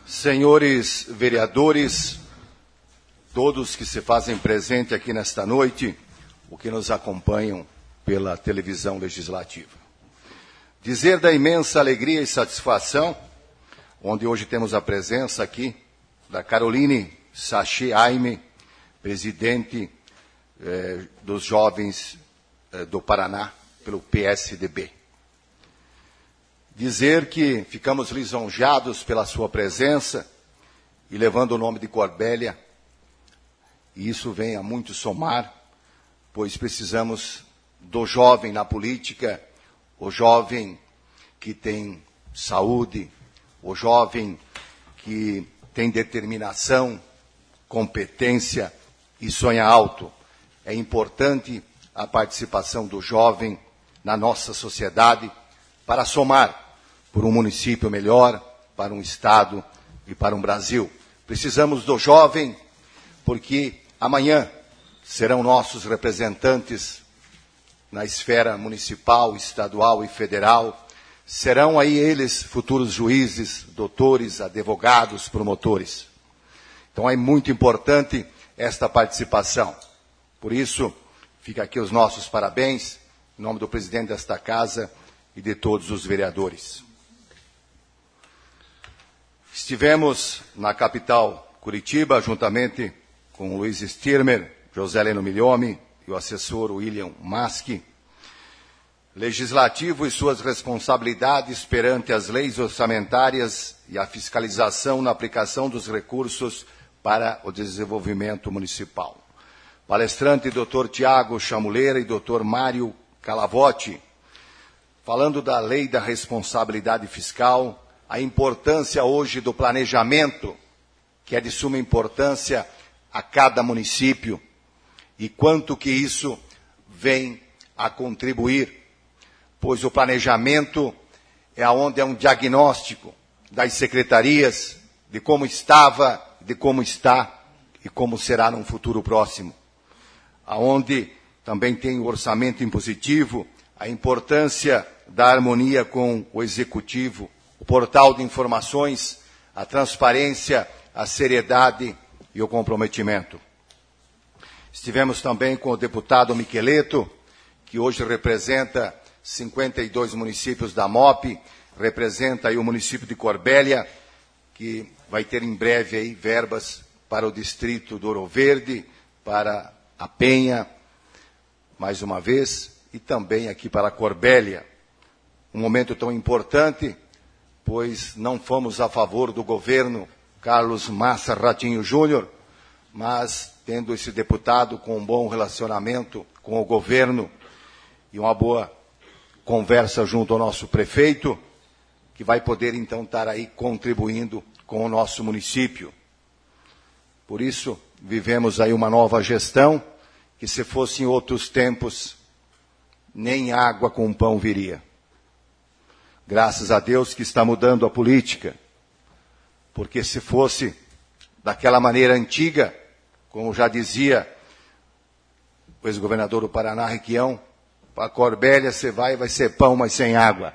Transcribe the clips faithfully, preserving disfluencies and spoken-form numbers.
Senhores vereadores, todos que se fazem presente aqui nesta noite, o que nos acompanham pela televisão legislativa. Dizer da imensa alegria e satisfação, onde hoje temos a presença aqui da Caroline Sachê Aime, presidente eh, dos jovens eh, do Paraná, pelo P S D B. Dizer que ficamos lisonjeados pela sua presença e levando o nome de Corbélia, e isso vem a muito somar, pois precisamos do jovem na política, o jovem que tem saúde, o jovem que tem determinação, competência e sonha alto. É importante a participação do jovem na nossa sociedade para somar por um município melhor, para um estado e para um Brasil. Precisamos do jovem porque amanhã serão nossos representantes na esfera municipal, estadual e federal. Serão aí eles futuros juízes, doutores, advogados, promotores. Então é muito importante esta participação. Por isso, fica aqui os nossos parabéns, em nome do presidente desta casa e de todos os vereadores. Estivemos na capital Curitiba, juntamente com Luiz Stirmer, José Leno Milhome e o assessor William Maski. Legislativo e suas responsabilidades perante as leis orçamentárias e a fiscalização na aplicação dos recursos para o desenvolvimento municipal. Palestrante doutor Tiago Chamuleira e doutor Mário Calavotti, falando da lei da responsabilidade fiscal, a importância hoje do planejamento, que é de suma importância a cada município, e quanto que isso vem a contribuir, pois o planejamento é onde é um diagnóstico das secretarias, de como estava, de como está e como será num futuro próximo. Aonde também tem o orçamento impositivo, a importância da harmonia com o executivo, o portal de informações, a transparência, a seriedade e o comprometimento. Estivemos também com o deputado Miqueleto, que hoje representa cinquenta e dois municípios da M O P, representa aí o município de Corbélia, que vai ter em breve aí verbas para o distrito do Ouro Verde, para a Penha, mais uma vez, e também aqui para Corbélia. Um momento tão importante, pois não fomos a favor do governo Carlos Massa Ratinho Júnior, mas tendo esse deputado com um bom relacionamento com o governo e uma boa conversa junto ao nosso prefeito, que vai poder então estar aí contribuindo com o nosso município. Por isso, vivemos aí uma nova gestão, que se fosse em outros tempos, nem água com pão viria. Graças a Deus que está mudando a política, porque se fosse daquela maneira antiga, como já dizia o ex-governador do Paraná, Requião, para Corbélia você vai, vai ser pão, mas sem água.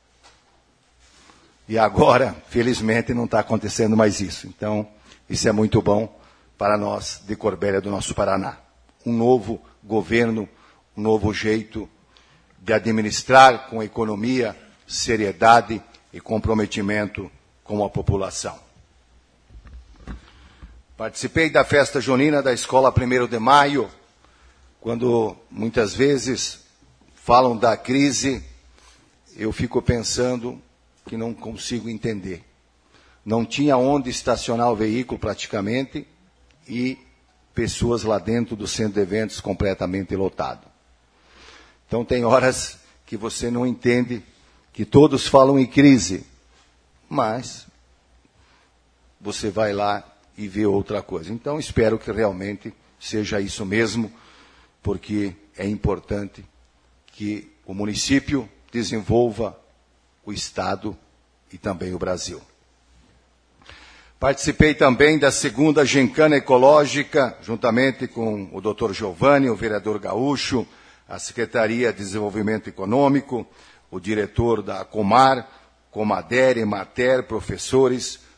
E agora, felizmente, não está acontecendo mais isso. Então, isso é muito bom para nós de Corbélia, do nosso Paraná. Um novo governo, um novo jeito de administrar com economia, seriedade e comprometimento com a população. Participei da festa junina da Escola primeiro de Maio, quando muitas vezes falam da crise, eu fico pensando que não consigo entender. Não tinha onde estacionar o veículo praticamente e pessoas lá dentro do centro de eventos completamente lotado. Então tem horas que você não entende que todos falam em crise, mas você vai lá e vê outra coisa. Então espero que realmente seja isso mesmo, porque é importante que o município desenvolva o Estado e também o Brasil. Participei também da segunda gincana ecológica, juntamente com o doutor Giovanni, o vereador Gaúcho, a Secretaria de Desenvolvimento Econômico, o diretor da Comar, Comader, Emater, professores,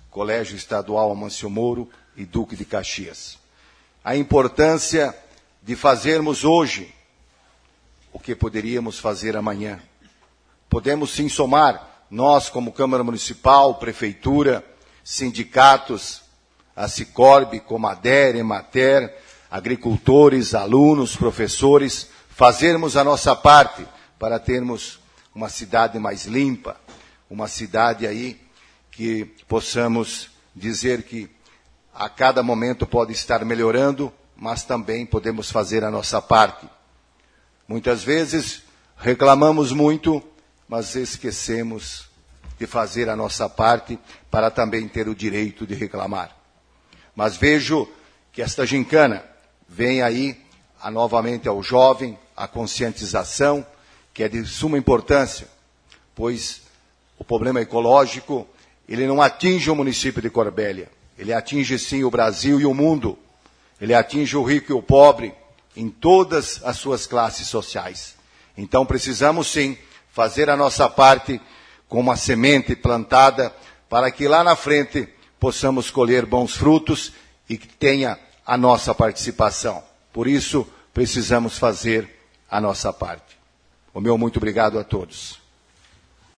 Colégio Estadual Amâncio Moro e Duque de Caxias. A importância de fazermos hoje o que poderíamos fazer amanhã. Podemos sim somar, nós como Câmara Municipal, Prefeitura, sindicatos, a Cicorb, Comader, Emater, agricultores, alunos, professores, fazermos a nossa parte para termos uma cidade mais limpa, uma cidade aí que possamos dizer que a cada momento pode estar melhorando, mas também podemos fazer a nossa parte. Muitas vezes reclamamos muito, mas esquecemos de fazer a nossa parte para também ter o direito de reclamar. Mas vejo que esta gincana vem aí a, novamente ao jovem, a conscientização, que é de suma importância, pois o problema ecológico, ele não atinge o município de Corbélia, ele atinge sim o Brasil e o mundo, ele atinge o rico e o pobre, em todas as suas classes sociais. Então precisamos sim fazer a nossa parte com uma semente plantada para que lá na frente possamos colher bons frutos e que tenha a nossa participação. Por isso precisamos fazer a nossa parte. O meu muito obrigado a todos.